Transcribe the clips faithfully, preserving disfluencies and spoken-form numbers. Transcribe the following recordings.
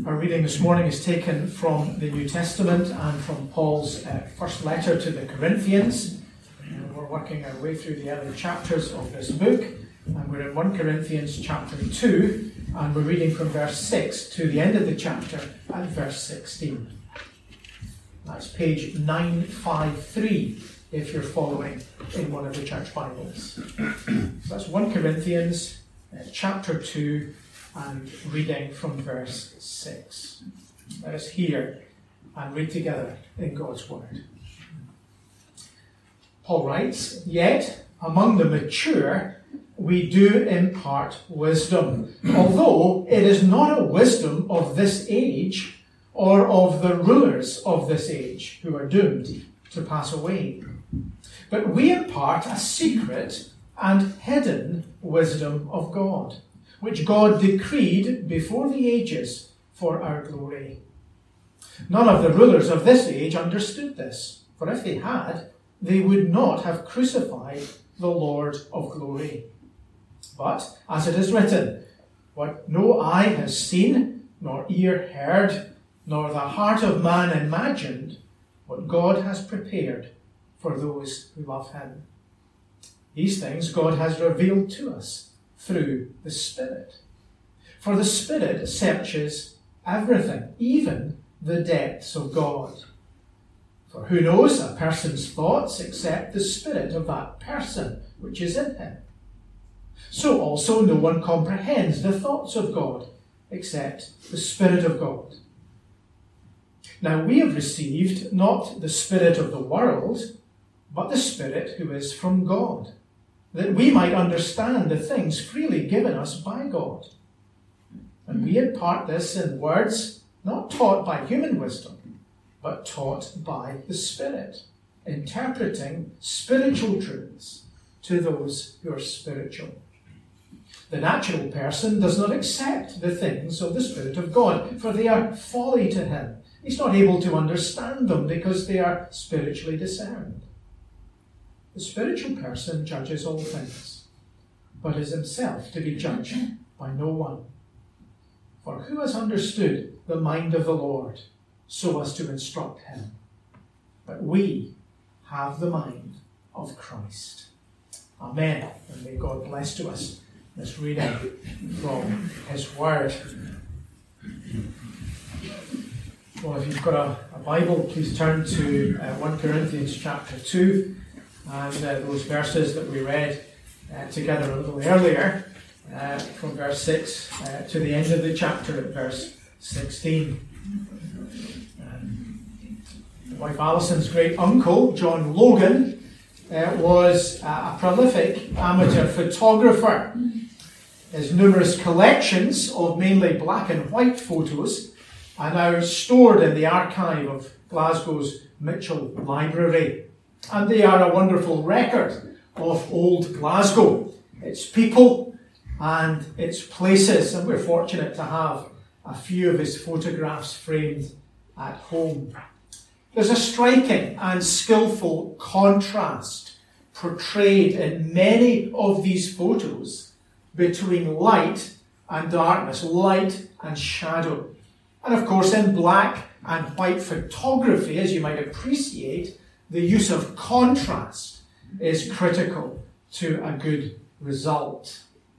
Our reading this morning is taken from the New Testament and from Paul's uh, first letter to the Corinthians. And we're working our way through the early chapters of this book, and we're in First Corinthians chapter two, and we're reading from verse six to the end of the chapter at verse sixteen. That's page nine fifty-three if you're following in one of the church Bibles. So that's First Corinthians uh, chapter two, and reading from verse six. Let us hear and read together in God's Word. Paul writes, "Yet among the mature we do impart wisdom, although it is not a wisdom of this age or of the rulers of this age who are doomed to pass away. But we impart a secret and hidden wisdom of God, which God decreed before the ages for our glory. None of the rulers of this age understood this, for if they had, they would not have crucified the Lord of glory. But, as it is written, what no eye has seen, nor ear heard, nor the heart of man imagined, what God has prepared for those who love him. These things God has revealed to us through the Spirit. For the Spirit searches everything, even the depths of God. For who knows a person's thoughts except the spirit of that person which is in him? So also no one comprehends the thoughts of God except the Spirit of God. Now we have received not the spirit of the world, but the Spirit who is from God, that we might understand the things freely given us by God. And we impart this in words not taught by human wisdom, but taught by the Spirit, interpreting spiritual truths to those who are spiritual. The natural person does not accept the things of the Spirit of God, for they are folly to him. He's not able to understand them because they are spiritually discerned. The spiritual person judges all things, but is himself to be judged by no one. For who has understood the mind of the Lord so as to instruct him? But we have the mind of Christ." Amen. And may God bless to us this reading from his Word. Well, if you've got a, a Bible, please turn to uh, First Corinthians chapter two. And uh, those verses that we read uh, together a little earlier, uh, from verse six uh, to the end of the chapter at verse sixteen. Um, my wife Alison's great uncle, John Logan, uh, was uh, a prolific amateur photographer. His numerous collections of mainly black and white photos are now stored in the archive of Glasgow's Mitchell Library. And they are a wonderful record of old Glasgow, its people and its places. And we're fortunate to have a few of his photographs framed at home. There's a striking and skillful contrast portrayed in many of these photos between light and darkness, light and shadow. And of course, in black and white photography, as you might appreciate, the use of contrast is critical to a good result.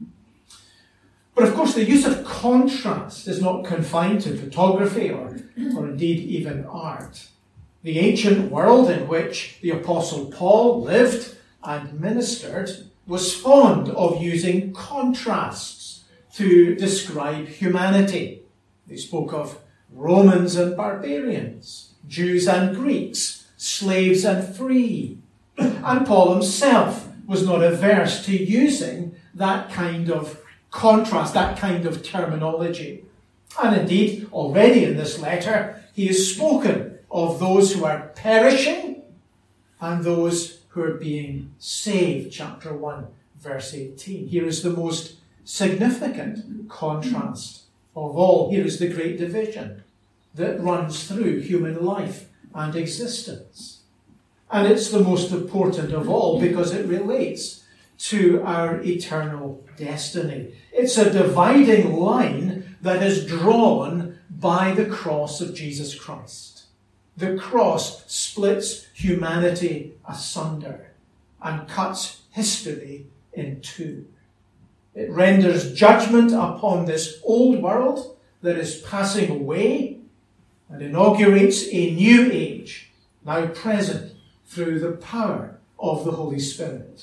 But of course, the use of contrast is not confined to photography or, or indeed even art. The ancient world in which the Apostle Paul lived and ministered was fond of using contrasts to describe humanity. They spoke of Romans and barbarians, Jews and Greeks, slaves and free. And Paul himself was not averse to using that kind of contrast, that kind of terminology. And indeed, already in this letter, he has spoken of those who are perishing and those who are being saved. Chapter one, verse eighteen. Here is the most significant contrast of all. Here is the great division that runs through human life and existence. And it's the most important of all because it relates to our eternal destiny. It's a dividing line that is drawn by the cross of Jesus Christ. The cross splits humanity asunder and cuts history in two. It renders judgment upon this old world that is passing away and inaugurates a new age, now present through the power of the Holy Spirit.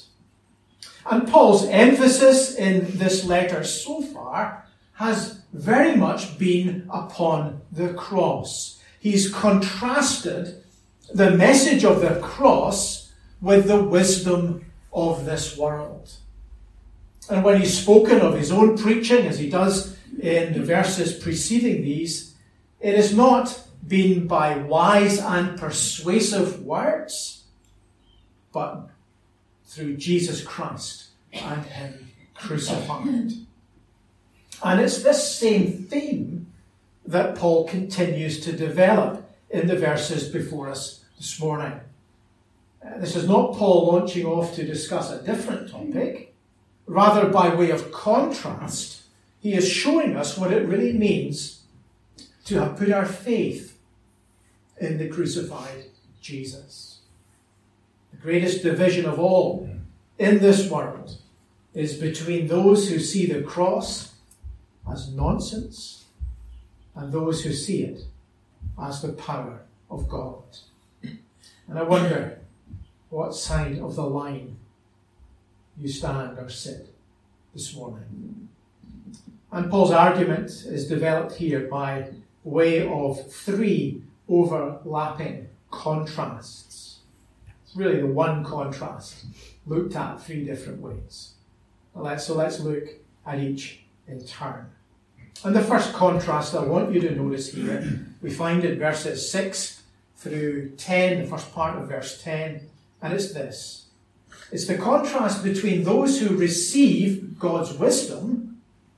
And Paul's emphasis in this letter so far has very much been upon the cross. He's contrasted the message of the cross with the wisdom of this world. And when he's spoken of his own preaching, as he does in the verses preceding these, it has not been by wise and persuasive words, but through Jesus Christ and him crucified. And it's this same theme that Paul continues to develop in the verses before us this morning. Uh, this is not Paul launching off to discuss a different topic. Rather, by way of contrast, he is showing us what it really means to have put our faith in the crucified Jesus. The greatest division of all in this world is between those who see the cross as nonsense and those who see it as the power of God. And I wonder what side of the line you stand or sit this morning. And Paul's argument is developed here by way of three overlapping contrasts. It's really the one contrast looked at three different ways. Let's, so let's look at each in turn. And the first contrast I want you to notice here, we find in verses six through ten, the first part of verse ten, and it's this. It's the contrast between those who receive God's wisdom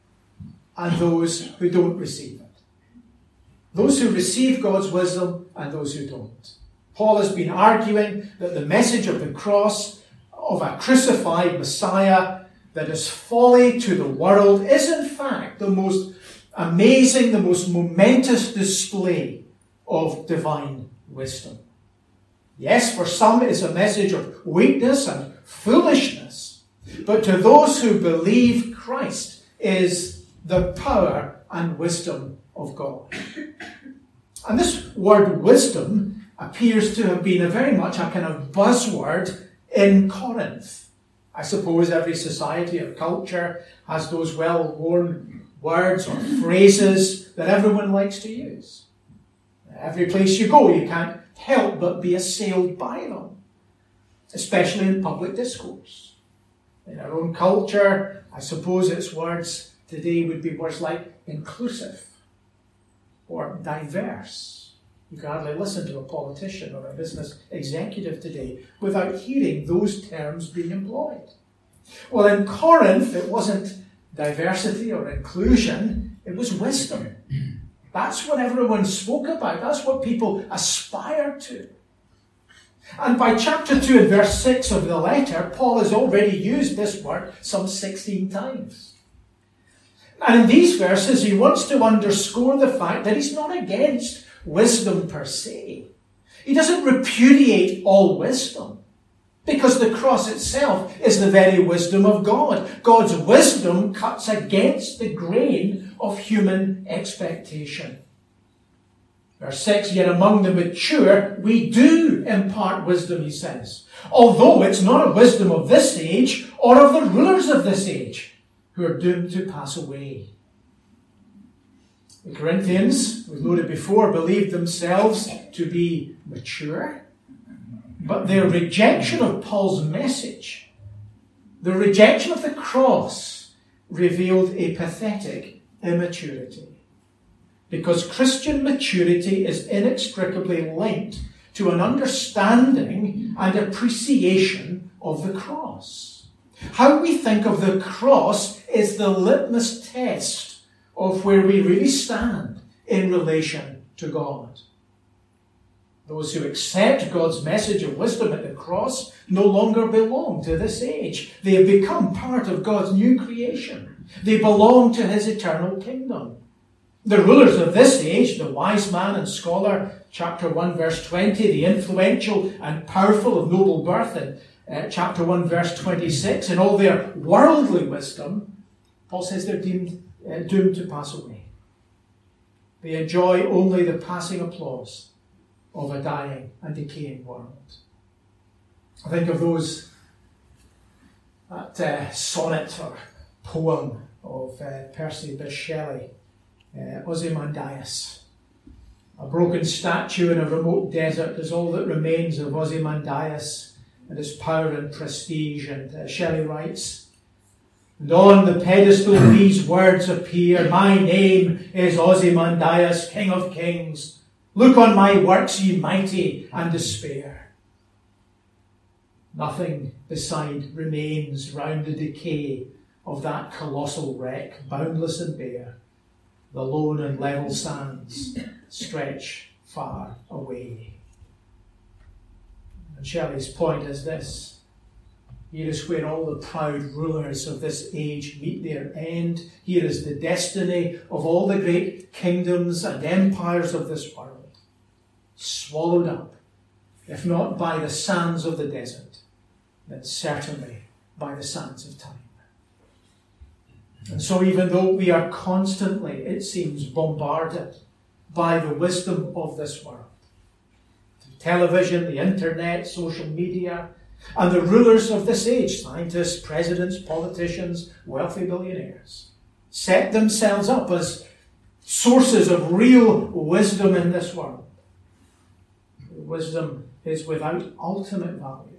and those who don't receive it. Those who receive God's wisdom and those who don't. Paul has been arguing that the message of the cross, of a crucified Messiah that is folly to the world, is in fact the most amazing, the most momentous display of divine wisdom. Yes, for some it's a message of weakness and foolishness, but to those who believe Christ is the power and wisdom of God. And this word wisdom appears to have been a very much a kind of buzzword in Corinth. I suppose every society or culture has those well-worn words or phrases that everyone likes to use. Every place you go, you can't help but be assailed by them, especially in public discourse. In our own culture, I suppose its words today would be words like inclusive or diverse. You can hardly listen to a politician or a business executive today without hearing those terms being employed. Well, in Corinth, it wasn't diversity or inclusion, it was wisdom. That's what everyone spoke about. That's what people aspired to. And by chapter two and verse six of the letter, Paul has already used this word some sixteen times. And in these verses, he wants to underscore the fact that he's not against wisdom per se. He doesn't repudiate all wisdom, because the cross itself is the very wisdom of God. God's wisdom cuts against the grain of human expectation. Verse six, yet among the mature we do impart wisdom, he says, although it's not a wisdom of this age or of the rulers of this age, who are doomed to pass away. The Corinthians, we've noted before, believed themselves to be mature, but their rejection of Paul's message, the rejection of the cross, revealed a pathetic immaturity. Because Christian maturity is inextricably linked to an understanding and appreciation of the cross. How we think of the cross is the litmus test of where we really stand in relation to God. Those who accept God's message of wisdom at the cross no longer belong to this age. They have become part of God's new creation. They belong to his eternal kingdom. The rulers of this age, the wise man and scholar, chapter one, verse twenty, the influential and powerful of noble birth, in uh, chapter one, verse twenty-six, in all their worldly wisdom, Paul says they're deemed, uh, doomed to pass away. They enjoy only the passing applause of a dying and decaying world. I think of those, that uh, sonnet or poem of uh, Percy Bysshe Shelley, uh, Ozymandias. A broken statue in a remote desert is all that remains of Ozymandias and his power and prestige. And uh, Shelley writes, and on the pedestal these words appear, my name is Ozymandias, King of Kings. Look on my works, ye mighty, and despair. Nothing beside remains round the decay of that colossal wreck, boundless and bare. The lone and level sands stretch far away. And Shelley's point is this. Here is where all the proud rulers of this age meet their end. Here is the destiny of all the great kingdoms and empires of this world, swallowed up, if not by the sands of the desert, then certainly by the sands of time. And so even though we are constantly, it seems, bombarded by the wisdom of this world, through television, the internet, social media, and the rulers of this age, scientists, presidents, politicians, wealthy billionaires, set themselves up as sources of real wisdom in this world. Wisdom is without ultimate value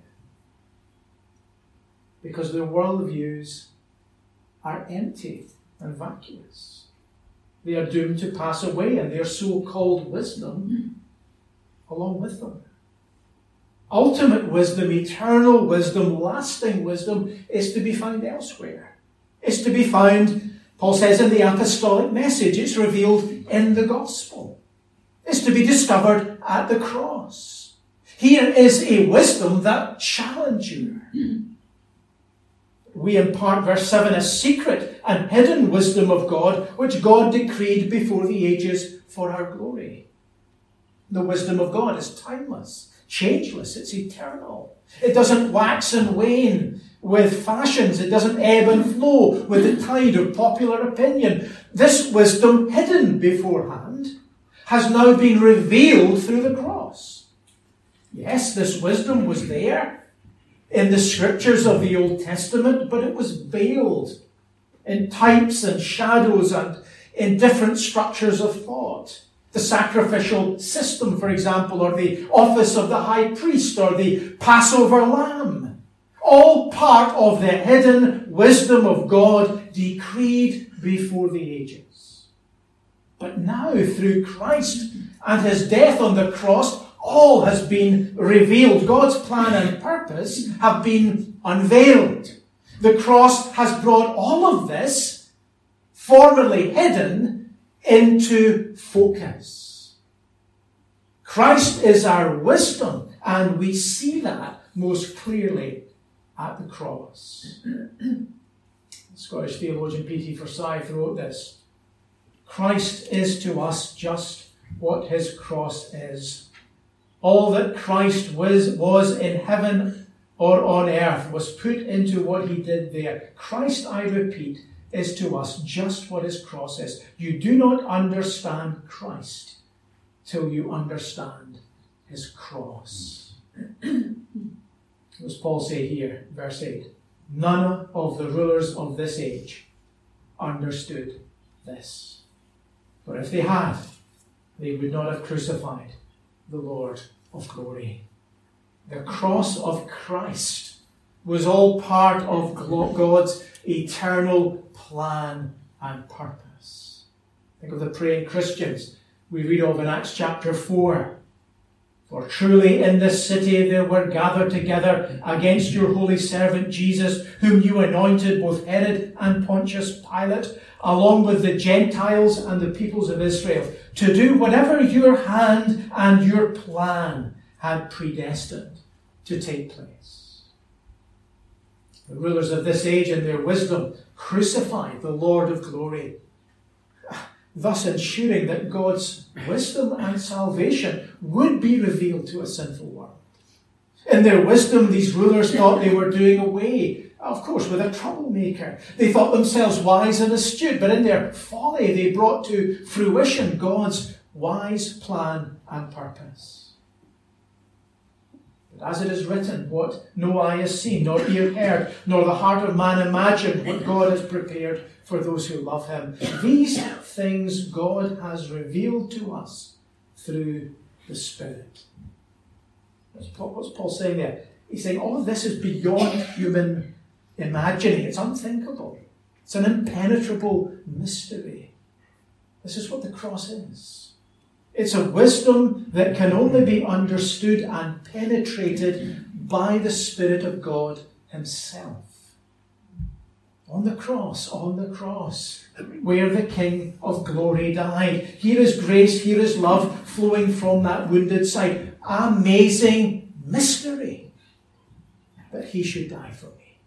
because their worldviews are empty and vacuous. They are doomed to pass away, and their so-called wisdom along with them. Ultimate wisdom, eternal wisdom, lasting wisdom is to be found elsewhere. It's to be found, Paul says, in the apostolic message. It's revealed in the gospel. It's to be discovered at the cross. Here is a wisdom that challenges you. We impart, verse seven, a secret and hidden wisdom of God, which God decreed before the ages for our glory. The wisdom of God is timeless, changeless, it's eternal. It doesn't wax and wane with fashions. It doesn't ebb and flow with the tide of popular opinion. This wisdom, hidden beforehand, has now been revealed through the cross. Yes, this wisdom was there in the scriptures of the Old Testament, but it was veiled in types and shadows and in different structures of thought. The sacrificial system, for example, or the office of the high priest, or the Passover lamb. All part of the hidden wisdom of God decreed before the ages. But now, through Christ and his death on the cross, all has been revealed. God's plan and purpose have been unveiled. The cross has brought all of this, formerly hidden, into focus. Christ is our wisdom, and we see that most clearly at the cross. Scottish theologian P T Forsyth wrote this: Christ is to us just what his cross is. All that Christ was, was in heaven or on earth was put into what he did there. Christ, I repeat, is to us just what his cross is. You do not understand Christ till you understand his cross. What does Paul say here, verse eight? None of the rulers of this age understood this. For if they had, they would not have crucified the Lord of glory. The cross of Christ was all part of God's eternal plan and purpose. Think of the praying Christians we read of in Acts chapter four. For truly in this city there were gathered together against your holy servant Jesus, whom you anointed, both Herod and Pontius Pilate, along with the Gentiles and the peoples of Israel, to do whatever your hand and your plan had predestined to take place. The rulers of this age in their wisdom crucified the Lord of glory. thus ensuring that God's wisdom and salvation would be revealed to a sinful world. In their wisdom, these rulers thought they were doing away, of course, with a troublemaker. They thought themselves wise and astute, but in their folly they brought to fruition God's wise plan and purpose. But as it is written, what no eye has seen, nor ear heard, nor the heart of man imagined, what God has prepared for those who love him. These things God has revealed to us through the Spirit. What's Paul, what's Paul saying there? He's saying all of this is beyond human imagining. It's unthinkable. It's an impenetrable mystery. This is what the cross is. It's a wisdom that can only be understood and penetrated by the Spirit of God himself. On the cross, on the cross, where the King of Glory died. Here is grace, here is love flowing from that wounded side. Amazing mystery that he should die for me.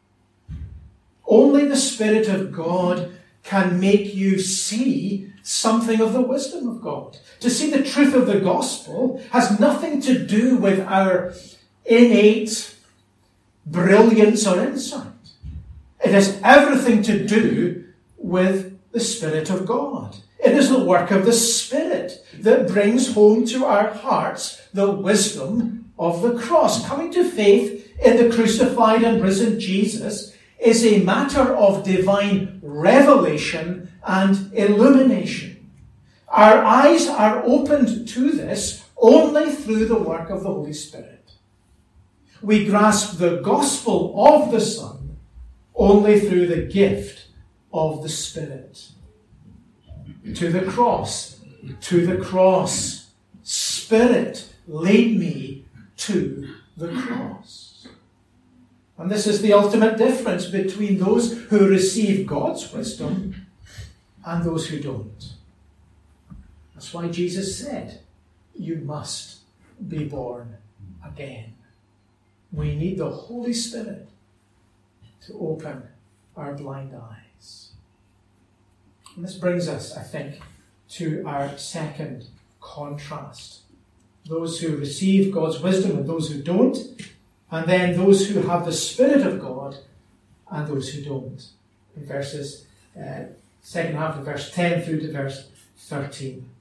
Only the Spirit of God can make you see something of the wisdom of God. To see the truth of the gospel has nothing to do with our innate brilliance or insight. It has everything to do with the Spirit of God. It is the work of the Spirit that brings home to our hearts the wisdom of the cross. Coming to faith in the crucified and risen Jesus is a matter of divine revelation and illumination. Our eyes are opened to this only through the work of the Holy Spirit. We grasp the gospel of the Son only through the gift of the Spirit. To the cross, to the cross. Spirit, lead me to the cross. And this is the ultimate difference between those who receive God's wisdom and those who don't. That's why Jesus said, you must be born again. We need the Holy Spirit to open our blind eyes. And this brings us, I think, to our second contrast. Those who receive God's wisdom and those who don't, and then those who have the Spirit of God and those who don't. In verses, uh, second half of verse ten through to verse thirteen.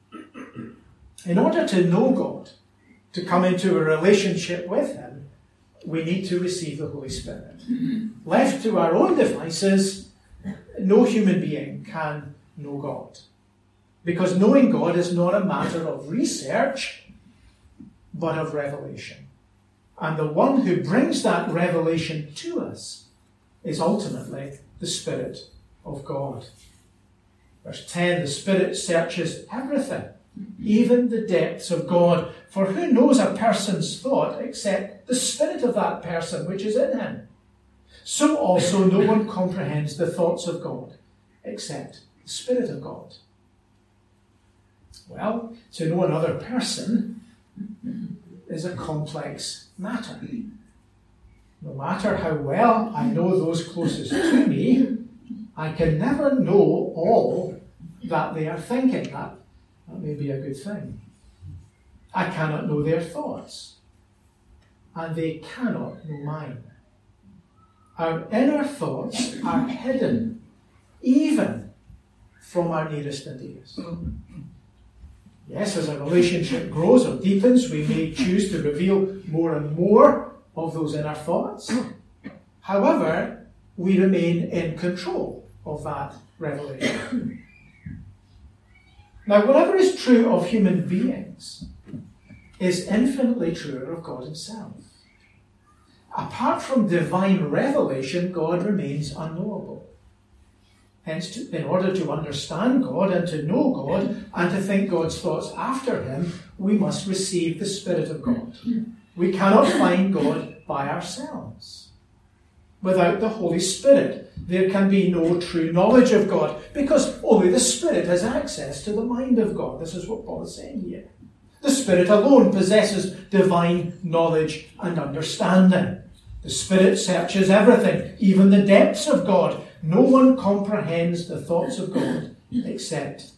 In order to know God, to come into a relationship with him, we need to receive the Holy Spirit. Left to our own devices, no human being can know God. Because knowing God is not a matter of research, but of revelation. And the one who brings that revelation to us is ultimately the Spirit of God. Verse ten, the Spirit searches everything, even the depths of God. For who knows a person's thought except the spirit of that person which is in him? So also no one comprehends the thoughts of God except the Spirit of God. Well, to know another person is a complex matter. No matter how well I know those closest to me, I can never know all that they are thinking. That, that may be a good thing. I cannot know their thoughts, and they cannot know mine. Our inner thoughts are hidden, even from our nearest and dearest. Yes, as a relationship grows or deepens, we may choose to reveal more and more of those inner thoughts. However, we remain in control of that revelation. Now, whatever is true of human beings is infinitely truer of God himself. Apart from divine revelation, God remains unknowable. Hence, to, in order to understand God and to know God and to think God's thoughts after him, we must receive the Spirit of God. We cannot find God by ourselves. Without the Holy Spirit, there can be no true knowledge of God, because only the Spirit has access to the mind of God. This is what Paul is saying here. The Spirit alone possesses divine knowledge and understanding. The Spirit searches everything, even the depths of God. No one comprehends the thoughts of God except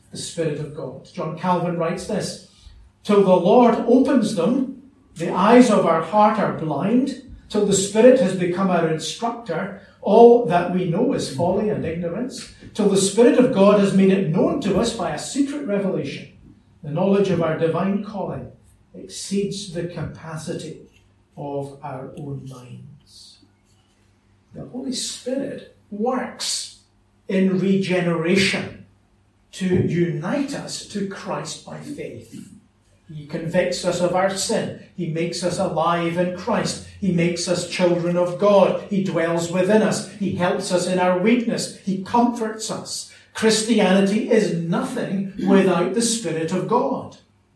the Spirit of God. John Calvin writes this: till the Lord opens them, the eyes of our heart are blind. Till the Spirit has become our instructor, all that we know is folly and ignorance. Till the Spirit of God has made it known to us by a secret revelation, the knowledge of our divine calling exceeds the capacity of our own minds. The Holy Spirit works in regeneration to unite us to Christ by faith. He convicts us of our sin. He makes us alive in Christ. He makes us children of God. He dwells within us. He helps us in our weakness. He comforts us. Christianity is nothing without the Spirit of God.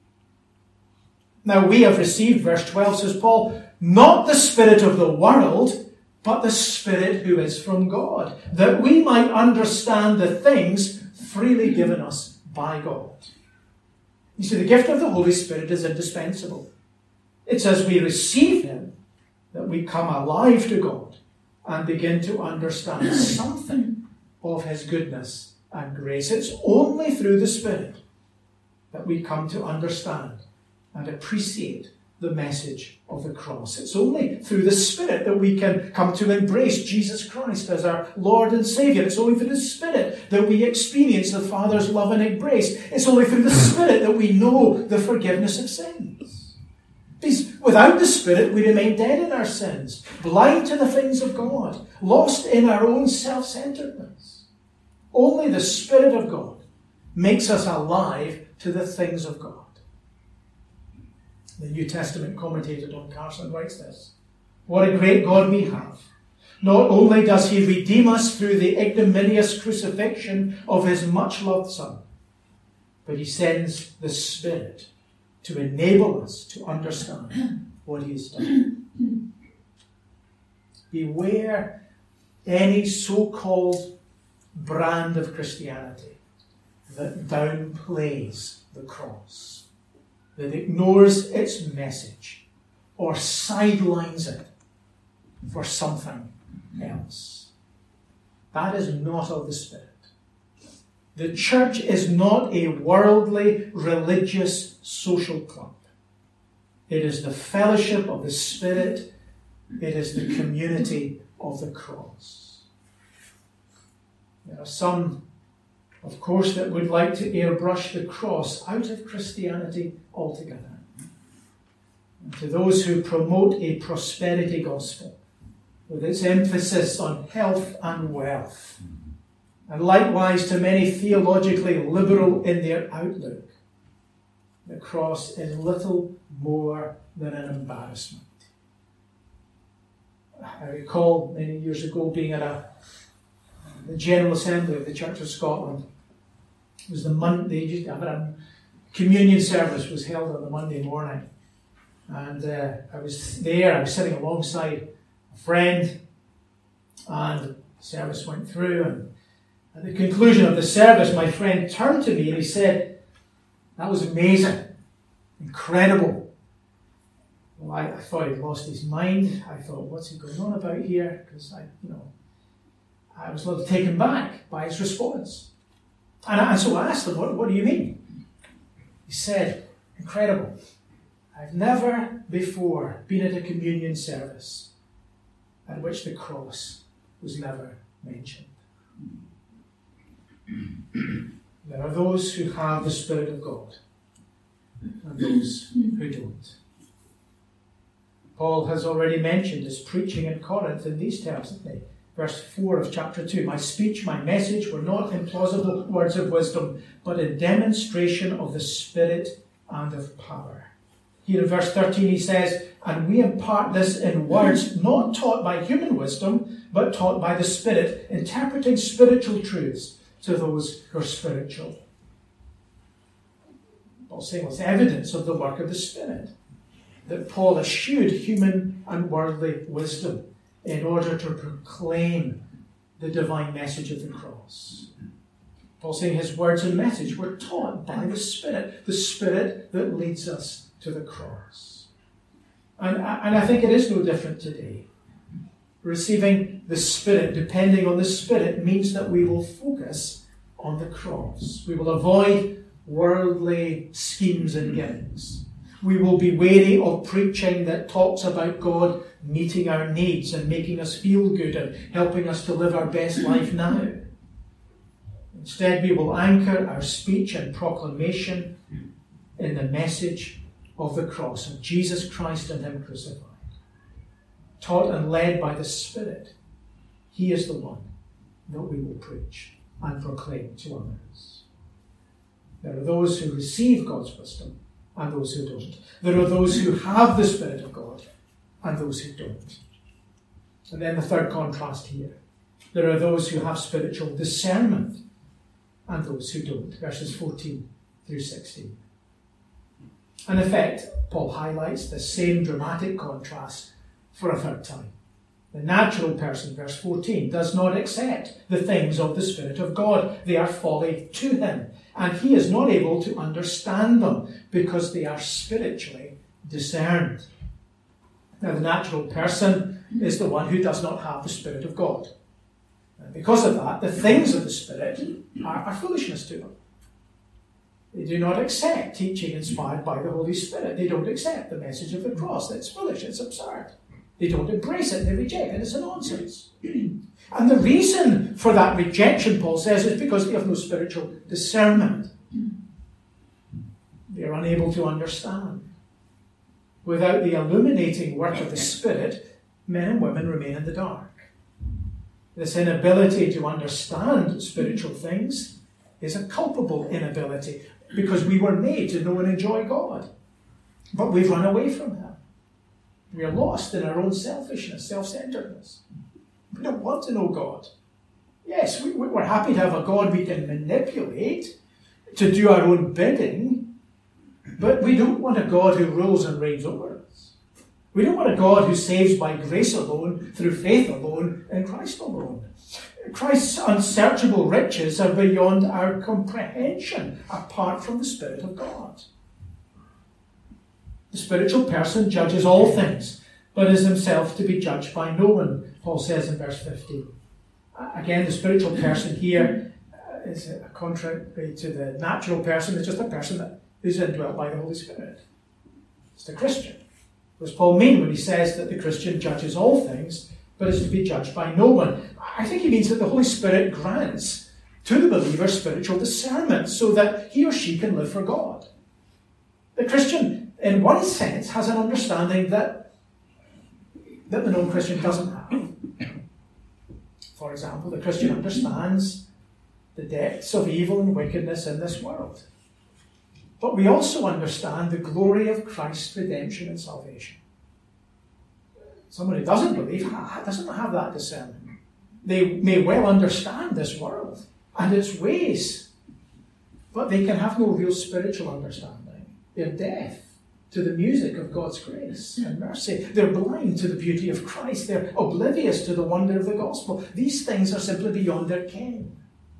Now we have received, verse twelve says Paul, not the spirit of the world, but the Spirit who is from God, that we might understand the things freely given us by God. You see, the gift of the Holy Spirit is indispensable. It's as we receive Him that we come alive to God and begin to understand something of His goodness and grace. It's only through the Spirit that we come to understand and appreciate the message of the cross. It's only through the Spirit that we can come to embrace Jesus Christ as our Lord and Saviour. It's only through the Spirit that we experience the Father's love and embrace. It's only through the Spirit that we know the forgiveness of sins. Because without the Spirit, we remain dead in our sins, blind to the things of God, lost in our own self-centeredness. Only the Spirit of God makes us alive to the things of God. The New Testament commentator Don Carson writes this: what a great God we have. Not only does He redeem us through the ignominious crucifixion of His much-loved Son, but He sends the Spirit to enable us to understand what He has done. Beware any so-called brand of Christianity that downplays the cross, that ignores its message or sidelines it for something else. That is not of the Spirit. The church is not a worldly, religious, social club. It is the fellowship of the Spirit. It is the community of the cross. There are some, of course, that would like to airbrush the cross out of Christianity altogether. And to those who promote a prosperity gospel with its emphasis on health and wealth, and likewise to many theologically liberal in their outlook, the cross is little more than an embarrassment. I recall many years ago being at a, the General Assembly of the Church of Scotland. It was the Monday, they used to have a communion service was held on the Monday morning. And uh, I was there, I was sitting alongside a friend, and the service went through, and at the conclusion of the service, my friend turned to me and he said, "That was amazing, incredible." Well, I, I thought he'd lost his mind. I thought, what's he going on about here? Because I, you know, I was a little taken back by his response. And, I, and so I asked him, what, what do you mean? He said, "Incredible. I've never before been at a communion service at which the cross was never mentioned." There are those who have the Spirit of God and those who don't. Paul has already mentioned his preaching in Corinth in these terms, hasn't he? Verse four of chapter two, "My speech, my message were not in plausible words of wisdom, but in demonstration of the Spirit and of power." Here in verse thirteen he says, "And we impart this in words not taught by human wisdom, but taught by the Spirit, interpreting spiritual truths to those who are spiritual." Paul's saying it's evidence of the work of the Spirit that Paul eschewed human and worldly wisdom in order to proclaim the divine message of the cross. Paul's saying his words and message were taught by the Spirit, the Spirit that leads us to the cross. And, and I think it is no different today. Receiving the Spirit, depending on the Spirit, means that we will focus on the cross. We will avoid worldly schemes and gimmicks. We will be wary of preaching that talks about God meeting our needs and making us feel good and helping us to live our best life now. Instead, we will anchor our speech and proclamation in the message of the cross of Jesus Christ and Him crucified. Taught and led by the Spirit, He is the one that we will preach and proclaim to others. There are those who receive God's wisdom and those who don't. There are those who have the Spirit of God and those who don't. And then the third contrast here. There are those who have spiritual discernment and those who don't. Verses fourteen through sixteen. In effect, Paul highlights the same dramatic contrast for a third time. The natural person, verse fourteen, does not accept the things of the Spirit of God. They are folly to him, and he is not able to understand them because they are spiritually discerned. Now, the natural person is the one who does not have the Spirit of God. And because of that, the things of the Spirit are, are foolishness to them. They do not accept teaching inspired by the Holy Spirit. They don't accept the message of the cross. It's foolish. It's absurd. They don't embrace it. They reject it. It's a nonsense. And the reason for that rejection, Paul says, is because they have no spiritual discernment. They are unable to understand. Without the illuminating work of the Spirit, men and women remain in the dark. This inability to understand spiritual things is a culpable inability because we were made to know and enjoy God. But we've run away from Him. We are lost in our own selfishness, self-centeredness. We don't want to know God. Yes, we, we're happy to have a God we can manipulate to do our own bidding, but we don't want a God who rules and reigns over us. We don't want a God who saves by grace alone, through faith alone, in Christ alone. Christ's unsearchable riches are beyond our comprehension apart from the Spirit of God. The spiritual person judges all things, but is himself to be judged by no one, Paul says in verse fifteen. Again, the spiritual person here is contrary to the natural person. It's just a person that is indwelt by the Holy Spirit. It's the Christian. What does Paul mean when he says that the Christian judges all things, but is to be judged by no one? I think he means that the Holy Spirit grants to the believer spiritual discernment so that he or she can live for God. The Christian, in one sense, has an understanding that, that the non-Christian doesn't have. For example, the Christian understands the depths of evil and wickedness in this world. But we also understand the glory of Christ's redemption and salvation. Someone who doesn't believe doesn't have that discernment. They may well understand this world and its ways, but they can have no real spiritual understanding. They're deaf to the music of God's grace and mercy. They're blind to the beauty of Christ. They're oblivious to the wonder of the gospel. These things are simply beyond their ken.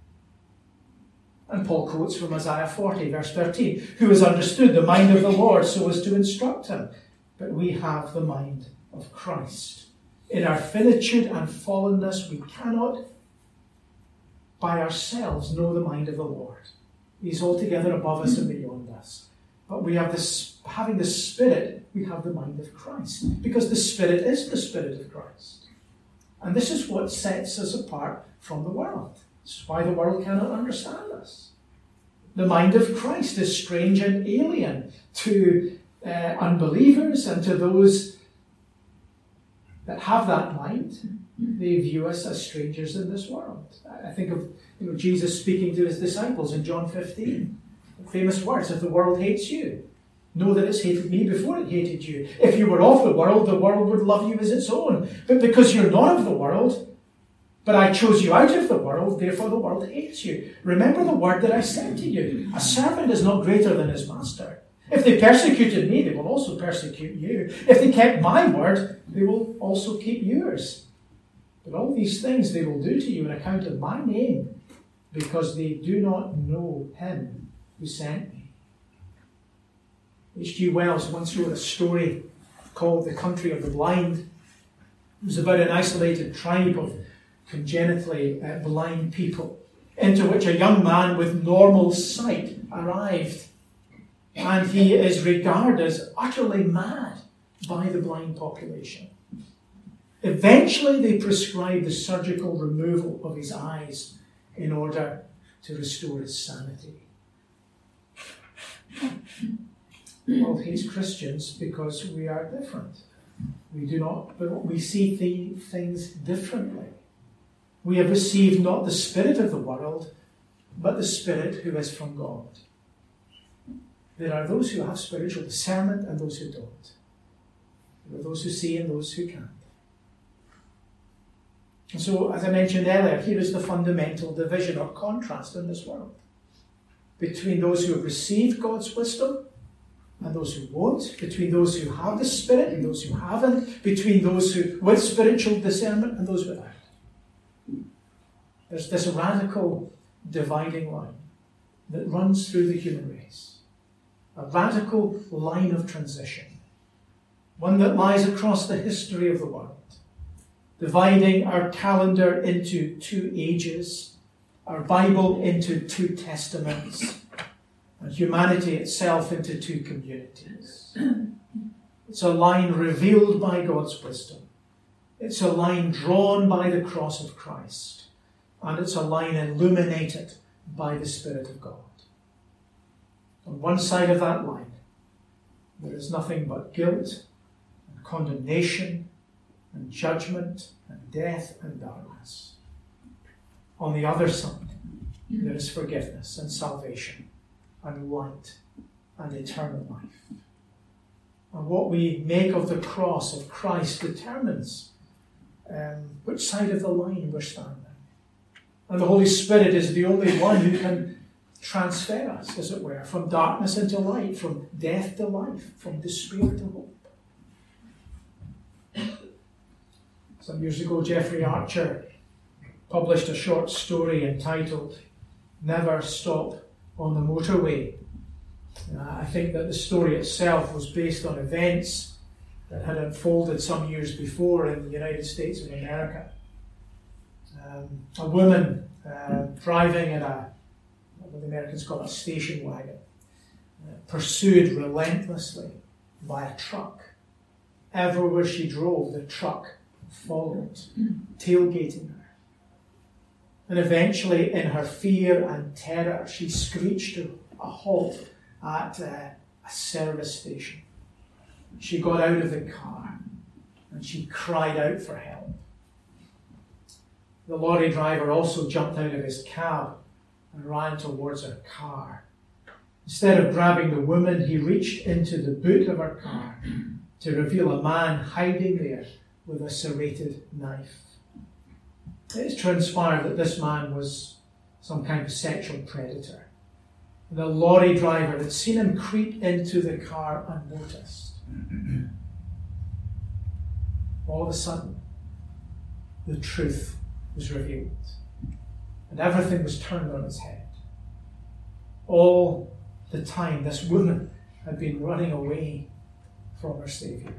And Paul quotes from Isaiah forty, verse thirteen, who has understood the mind of the Lord so as to instruct him. But we have the mind of Christ. In our finitude and fallenness, we cannot by ourselves know the mind of the Lord. He's altogether above us and beyond us. But we have this, having the Spirit, we have the mind of Christ. Because the Spirit is the Spirit of Christ. And this is what sets us apart from the world. This is why the world cannot understand us. The mind of Christ is strange and alien to uh, unbelievers and to those that have that mind. They view us as strangers in this world. I think of you know, Jesus speaking to his disciples in John fifteen. The famous words, if the world hates you, know that it's hated me before it hated you. If you were of the world, the world would love you as its own. But because you're not of the world, but I chose you out of the world, therefore the world hates you. Remember the word that I said to you. A servant is not greater than his master. If they persecuted me, they will also persecute you. If they kept my word, they will also keep yours. But all these things they will do to you on account of my name, because they do not know him who sent me. H G Wells once wrote a story called The Country of the Blind. It was about an isolated tribe of congenitally uh, blind people into which a young man with normal sight arrived. And he is regarded as utterly mad by the blind population. Eventually, they prescribed the surgical removal of his eyes in order to restore his sanity. The world hates Christians because we are different. We do not, we see the things differently. We have received not the spirit of the world, but the Spirit who is from God. There are those who have spiritual discernment and those who don't. There are those who see and those who can't. And so, as I mentioned earlier, here is the fundamental division or contrast in this world between those who have received God's wisdom and those who won't, between those who have the Spirit and those who haven't, between those who with spiritual discernment and those without. There's this radical dividing line that runs through the human race. A radical line of transition. One that lies across the history of the world, dividing our calendar into two ages, our Bible into two testaments, and humanity itself into two communities. It's a line revealed by God's wisdom. It's a line drawn by the cross of Christ. And it's a line illuminated by the Spirit of God. On one side of that line, there is nothing but guilt and condemnation and judgment and death and darkness. On the other side, there is forgiveness and salvation and light and eternal life. And what we make of the cross of Christ determines um, which side of the line we're standing. And the Holy Spirit is the only one who can transfer us, as it were, from darkness into light, from death to life, from despair to hope. Some years ago, Jeffrey Archer published a short story entitled Never Stop on the Motorway. Uh, I think that the story itself was based on events that had unfolded some years before in the United States of America. Um, a woman uh, driving in a, what the Americans call a station wagon, uh, pursued relentlessly by a truck. Everywhere she drove, the truck followed, tailgating her. And eventually, in her fear and terror, she screeched to a halt at uh, a service station. She got out of the car and she cried out for help. The lorry driver also jumped out of his cab and ran towards her car. Instead of grabbing the woman, he reached into the boot of her car to reveal a man hiding there with a serrated knife. It's transpired that this man was some kind of sexual predator. The lorry driver had seen him creep into the car unnoticed. All of a sudden, the truth was revealed, and everything was turned on its head. All the time, this woman had been running away from her Saviour.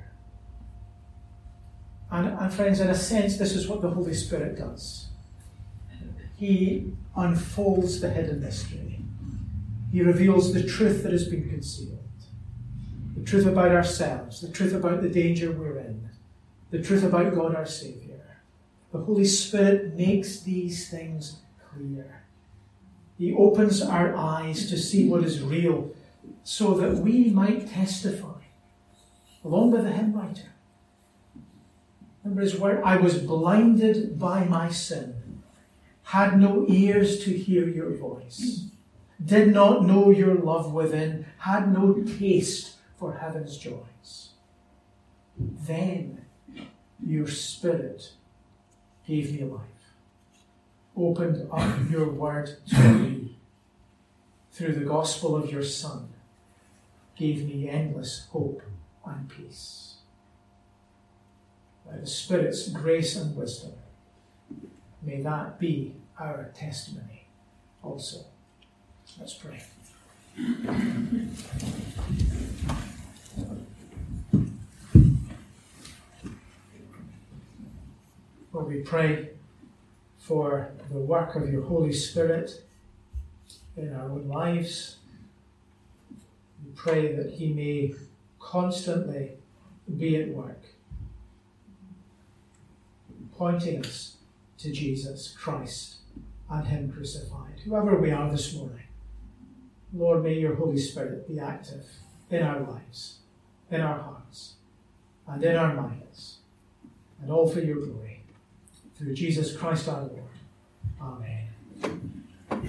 And, and friends, in a sense, this is what the Holy Spirit does. He unfolds the hidden mystery. He reveals the truth that has been concealed. The truth about ourselves, the truth about the danger we're in, the truth about God our Saviour. The Holy Spirit makes these things clear. He opens our eyes to see what is real so that we might testify, along with the hymn writer. Remember his word, I was blinded by my sin, had no ears to hear your voice, did not know your love within, had no taste for heaven's joys. Then your Spirit gave me life, opened up your word to me, through the gospel of your Son, gave me endless hope and peace. By the Spirit's grace and wisdom, may that be our testimony also. Let's pray. Lord, we pray for the work of your Holy Spirit in our own lives. We pray that he may constantly be at work, pointing us to Jesus Christ and him crucified. Whoever we are this morning, Lord, may your Holy Spirit be active in our lives, in our hearts, and in our minds, and all for your glory. Through Jesus Christ our Lord. Amen.